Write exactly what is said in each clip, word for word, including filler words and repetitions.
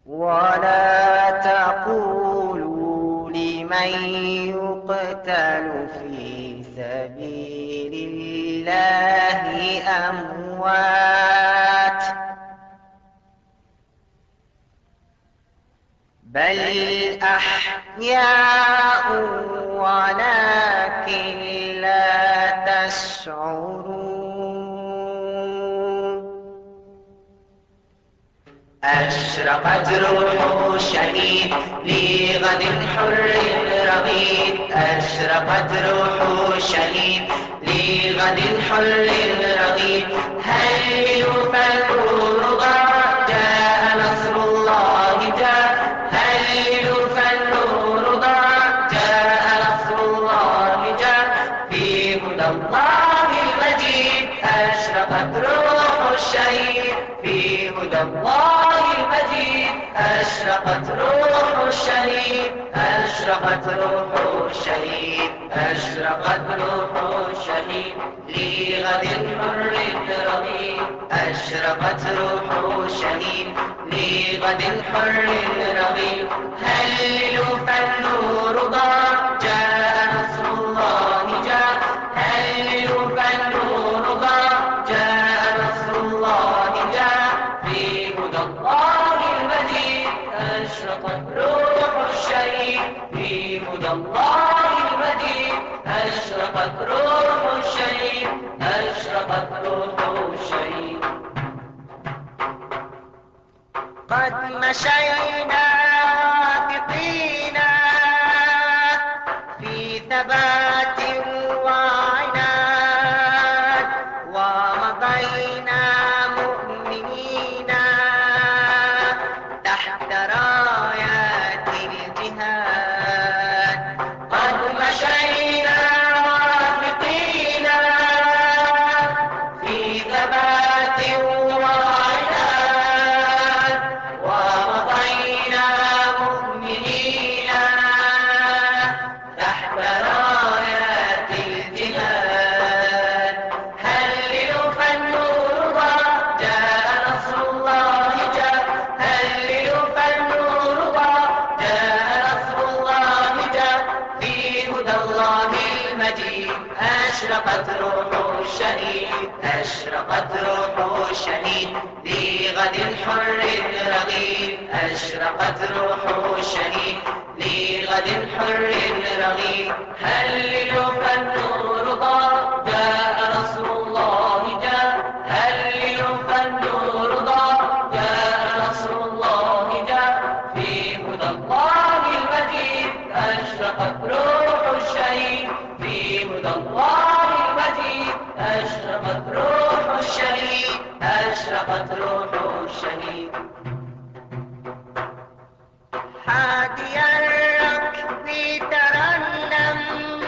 ولا تقولوا لمن يقتل في سبيل الله أموات بل أحياء ولكن لا تشعرون. أشرقت روح الشهيد لغد حر رغيد. أشرقت روح الشهيد لغد حر رغيد. هللوا فالنور ضاع جاء نصر الله جاء. هللوا فالنور ضاع جاء نصر الله جاء. في هدى الله المجيد أشرقت روح الشهيد. في هدى الله المجيد أشرقت روح الشهيد. أشرقت روح الشهيد. أشرقت روح الشهيد لغد حر رغيد. أشرقت روح الشهيد لغد حر رغيد. هللوا فالنور ضاع جاء نصر الله جاء. هللوا فالنور ضاع جاء نصر الله جاء. في هدى الله المجيد أشرقت روح الشهيد. في هدى الله المجيد أشرقت روح الشهيد. أشرقت روح الشهيد. قد مشينا واثقينا في ثبات وعناد ومضينا مؤمنين تحت رايات الجهاد. قد مشينا واثقينا في ثبات وعناد ومضينا مؤمنين تحت رايات الجهاد. هللوا فالنور ضاع جاء نصر الله جاء. هللوا فالنور ضاع جاء نصر الله جاء. في هدى الله المجيد أشرقت روح الشهيد. أشرقت روح الشهيد لغد حر رغيد. أشرقت روح الشهيد لغد حر رغيد. هللوا فالنور ضاع جاء نصر الله جاء. هللوا فالنور ضاع جاء نصر الله جاء. في هدى الله المجيد أشرقت روح الشهيد. في هدى الله المجيد أشرقت روح الشهيد. أشرقت روح الشهيد. حادي الركب ترنم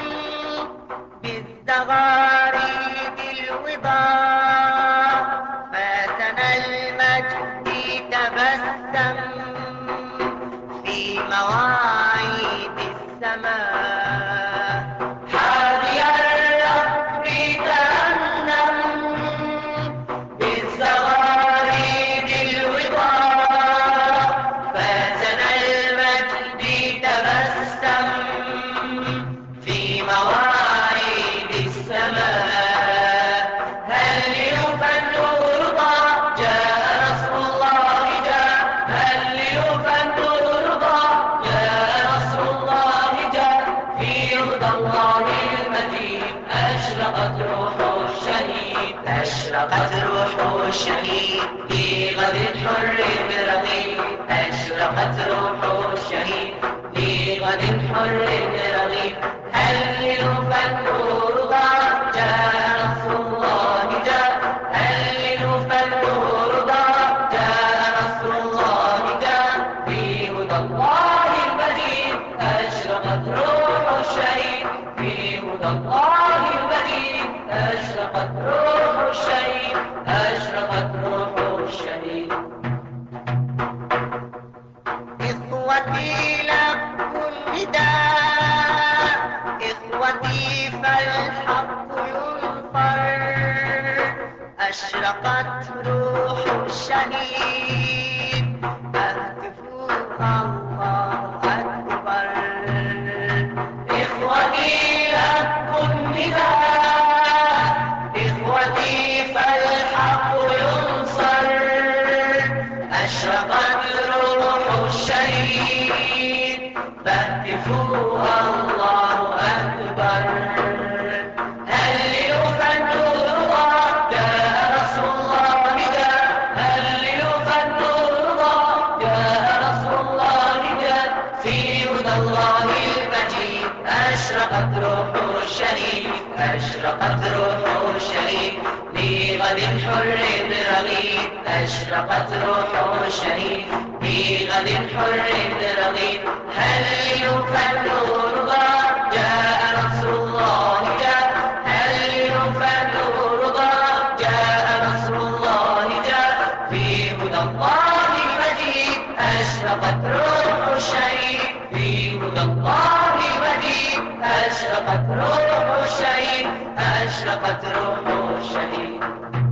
بالزغاريد الوضاء. فاتنا المجد تبسم في مواعيد السماء. حادي الركب ترنم بالزغاريد الوضاء. فاتنا المجد تبسم في مواعيد السماء. هللوا فالنور ضاع جاء نصر الله جاء. هللوا فالنور ضاع جاء نصر الله جاء. في هدى الله المجيد أشرقت روح الشهيد. أشرقت روح الشهيد لغد حر رغيد. أشرقت روح الشهيد لغد حر رغيد. هللوا فالنور ضاع جاء نصر الله جاء. هللوا فالنور ضاع جاء نصر الله جاء. في هدى الله المجيد أشرقت روح الشهيد. في هدى الله المجيد أشرقت روح الشهيد. أشرقت روح الشهيد. إخوتي لبوا النداء. إخوتي فالحق ينصر. أشرقت روح الشهيد. أهتفوا أشرقت روح الشهيد فاهتفوا الله أكبر هللوا فالنور ضاء جاء نصر الله جاء هللوا فالنور ضاء جاء نصر الله جاء في هدى الله المجيد أشرقت روح الشهيد أشرقت روح الشهيد بغد حر رغيد أشرقت روح الشهيد بغد حر رغيد هللوا فالنور ضاء جاء نصر الله جاء هللوا فالنور ضاء جاء نصر الله جاء في هدى الله المجيد أشرقت روح الشهيد في هدى الله المجيد أشرقت روح الشهيد أشرقت روح الشهيد